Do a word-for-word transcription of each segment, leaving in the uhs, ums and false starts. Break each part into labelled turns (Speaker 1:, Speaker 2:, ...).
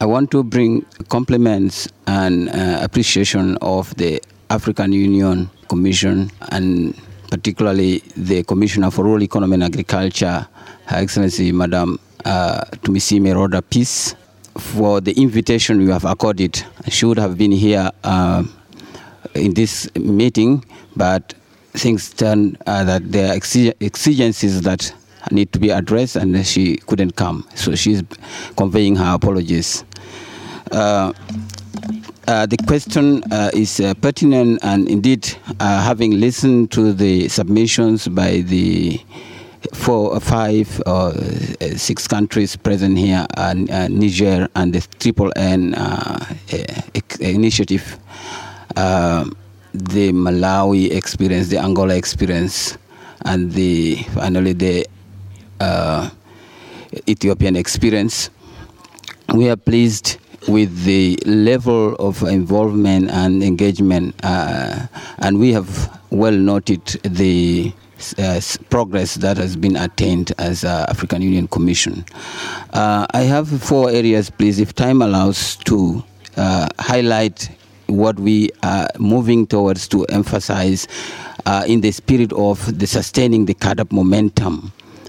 Speaker 1: I want to bring compliments and uh, appreciation of the African Union Commission, and particularly the Commissioner for Rural Economy and Agriculture, Her Excellency Madam uh, Tumisime Roda Peace, for the invitation you have accorded. I should have been here uh, in this meeting, but things turn uh, that there are exigencies that need to be addressed, and she couldn't come. So she's conveying her apologies. Uh, uh, the question uh, is uh, pertinent, and indeed, uh, having listened to the submissions by the four or five or uh, six countries present here, uh, uh, Niger and the Triple N uh, initiative, uh, the Malawi experience, the Angola experience, and the finally the uh, Ethiopian experience, we are pleased with the level of involvement and engagement, uh, and we have well noted the uh, progress that has been attained as uh, African Union Commission. Uh, I have four areas, please, if time allows, to uh, highlight what we are moving towards to emphasize uh, in the spirit of the sustaining the C A D A P momentum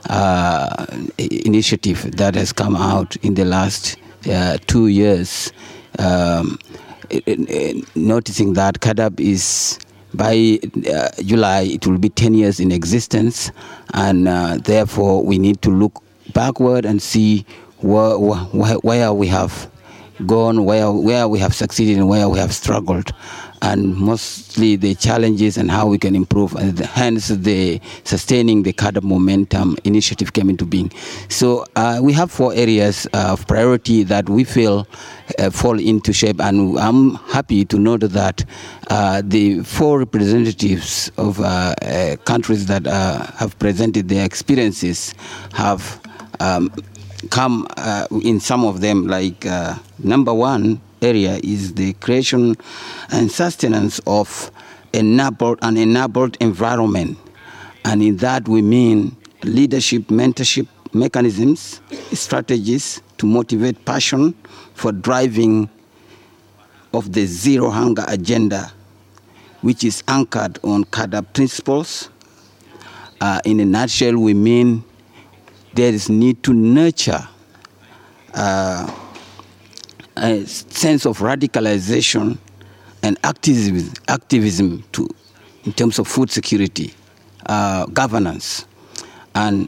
Speaker 1: uh, initiative that has come out in the last uh, two years. Um, it, it, noticing that C A D A P is, by uh, July, it will be ten years in existence, and uh, therefore we need to look backward and see where, where, where we have gone, where where we have succeeded and where we have struggled, and mostly the challenges and how we can improve, and hence the sustaining the C A D A P momentum initiative came into being. So uh, we have four areas of priority that we feel uh, fall into shape, and I'm happy to note that uh, the four representatives of uh, uh, countries that uh, have presented their experiences have um, come uh, in some of them, like uh, number one area is the creation and sustenance of enabled, an enabled environment. And in that we mean leadership, mentorship mechanisms, strategies to motivate passion for driving of the zero hunger agenda, which is anchored on C A D A P principles. Uh, in a nutshell, we mean there is need to nurture uh, a sense of radicalization and activism, activism to, in terms of food security, uh, governance. And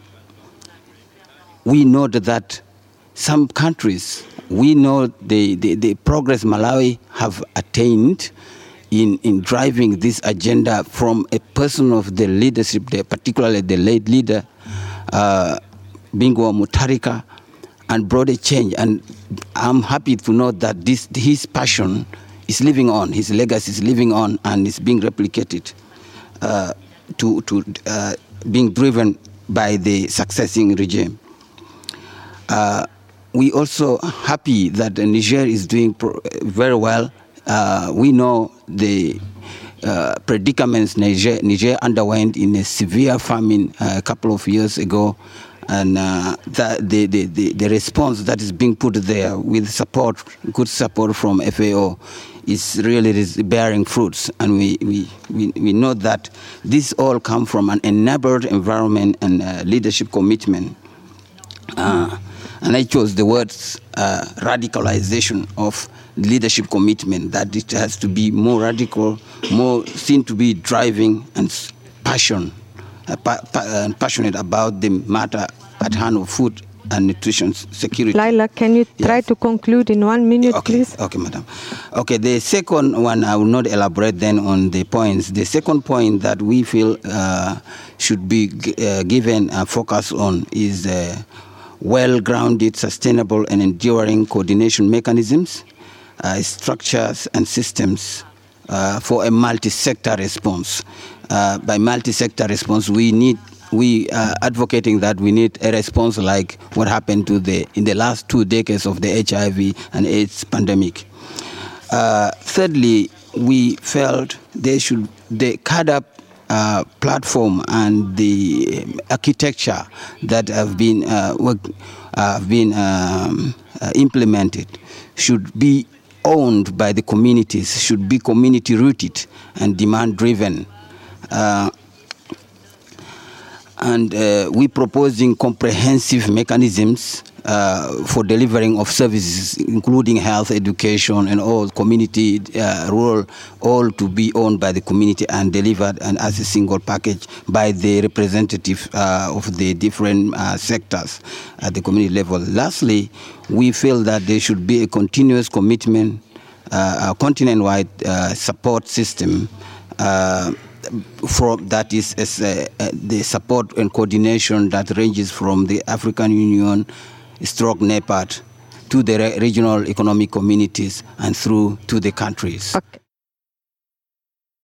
Speaker 1: we know that some countries, we know the, the, the progress Malawi have attained in, in driving this agenda from a person of the leadership, the, particularly the late leader, uh, Bingu wa Mutharika, and brought a change. And I'm happy to know that this his passion is living on, his legacy is living on, and is being replicated, uh, to, to uh, being driven by the succeeding regime. Uh, we also happy that Niger is doing pro very well. Uh, we know the uh, predicaments Niger, Niger underwent in a severe famine uh, a couple of years ago. And uh, that the, the, the, the response that is being put there with support, good support from F A O, is really bearing fruits. And we, we, we, we know that this all come from an enabled environment and uh, leadership commitment. Uh, and I chose the words uh, radicalization of leadership commitment, that it has to be more radical, more seen to be driving and passion. Uh, pa pa uh, passionate about the matter at hand of food and nutrition security.
Speaker 2: Laila, can you try
Speaker 1: yes.
Speaker 2: to conclude in one minute,
Speaker 1: okay.
Speaker 2: please?
Speaker 1: Okay, madam. Okay, the second one, I will not elaborate then on the points. The second point that we feel uh, should be uh, given a focus on is uh, well-grounded, sustainable, and enduring coordination mechanisms, uh, structures, and systems uh, for a multi-sector response. Uh, by multi-sector response, we need we are advocating that we need a response like what happened to the in the last two decades of the H I V and AIDS pandemic. Uh, thirdly, we felt they should the C A D A P uh, platform and the architecture that have been uh, work, uh, have been um, uh, implemented should be owned by the communities, should be community rooted and demand driven. Uh, and uh, we're proposing comprehensive mechanisms uh, for delivering of services, including health, education, and all community uh, role, all to be owned by the community and delivered and as a single package by the representative uh, of the different uh, sectors at the community level. Lastly, we feel that there should be a continuous commitment, uh, a continent-wide uh, support system uh, from that is as, uh, uh, the support and coordination that ranges from the African Union, stroke NEPAD, to the re regional economic communities and through to the countries.
Speaker 2: Okay.